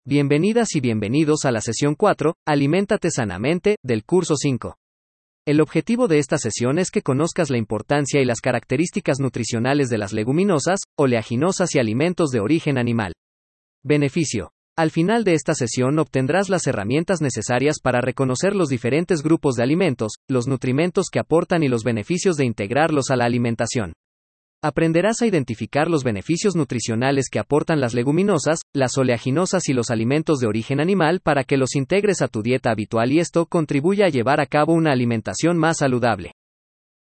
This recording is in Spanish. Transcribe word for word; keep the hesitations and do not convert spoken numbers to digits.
Bienvenidas y bienvenidos a la sesión cuatro, Aliméntate sanamente, del curso cinco. El objetivo de esta sesión es que conozcas la importancia y las características nutricionales de las leguminosas, oleaginosas y alimentos de origen animal. Beneficio. Al final de esta sesión obtendrás las herramientas necesarias para reconocer los diferentes grupos de alimentos, los nutrimentos que aportan y los beneficios de integrarlos a la alimentación. Aprenderás a identificar los beneficios nutricionales que aportan las leguminosas, las oleaginosas y los alimentos de origen animal para que los integres a tu dieta habitual y esto contribuya a llevar a cabo una alimentación más saludable.